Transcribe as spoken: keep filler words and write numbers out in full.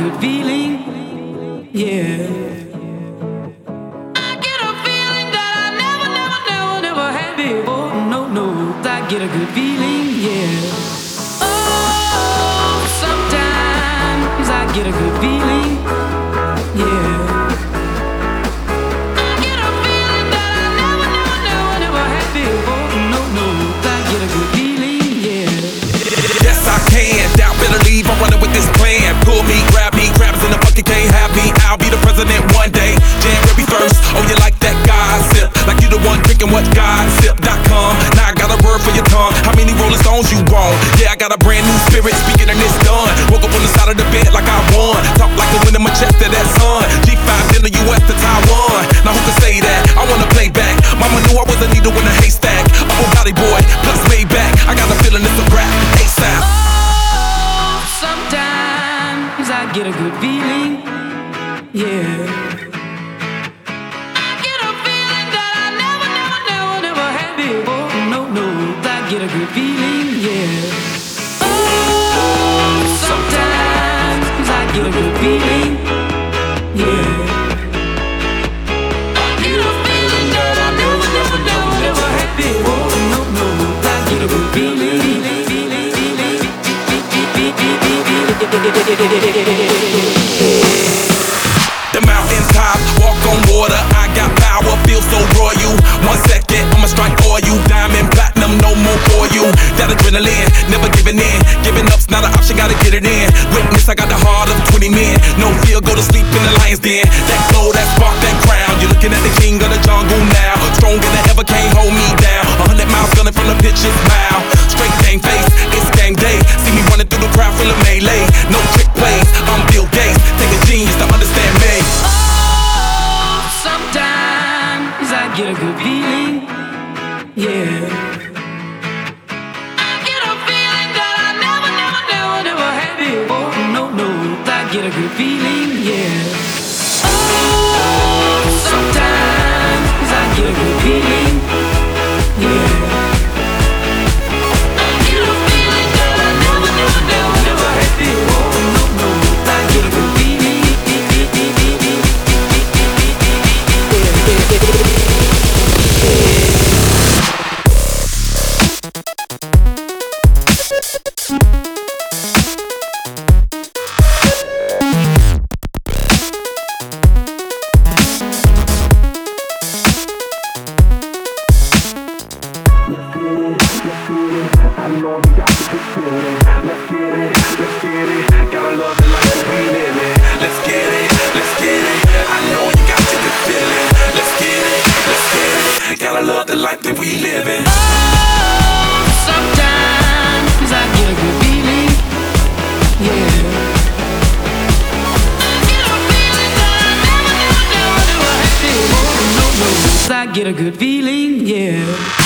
good feeling, yeah. I get a feeling that I never, never, never, never had before. No, no, I get a good feeling, yeah. Oh, sometimes I get a good feeling, yeah. I'm running with this plan. Pull me, grab me, crabs in the bucket can't have me. I'll be the president one day, January first. Oh, you like that gossip? Like you the one drinking what gossip dot com. Now I got a word for your tongue. How many Rolling Stones you want? Yeah, I got a brand new spirit speaking and it's done. Woke up on the side of the bed like I won. Talk like the wind in my chest to that sun. G five in the U S to Taiwan. Now who can say that? I wanna play back. Mama knew I was a needle in a haystack. Upper body boy, plus way back. I got a feeling it's a rap. ASAP. Sometimes I get a good feeling, yeah. I get a feeling that I never, never, never, never had before. No, no, I get a good feeling, yeah. Oh, sometimes I get a good feeling, yeah. I get a feeling that I never, never, never, never had before. No, no, I get a good feeling. The mountain top, walk on water. I got power, feel so royal. One second, I'ma strike for you. Diamond, platinum, no more for you. That adrenaline, never giving in. Giving up's not an option, gotta get it in. Witness, I got the heart of twenty men. No fear, go to sleep in the lion's den. That glow, that spark, that crown. You're looking at the king of the jungle now. Stronger than ever, can't hold me down. A hundred miles gunning from the pitcher's mouth. Straight game face, it's game day. See me running through the crowd, feel a melee. No trick plays, I'm Bill Gates. Take a genius to understand me. Oh, sometimes I get a good feeling, yeah. I get a feeling that I never, never, never, never had before. No, no, I get a good feeling, yeah. Oh, sometimes I get a good feeling, yeah. I know you got the good feeling. Let's get it, let's get it. Gotta love the life that we live in. Let's get it, let's get it. I know you got the good feeling. Let's get it, let's get it. Gotta love the life that we live in. Oh, sometimes I get a good feeling, yeah. I get a feeling that I never, never, never, never had before. No, no, I get a good feeling, yeah.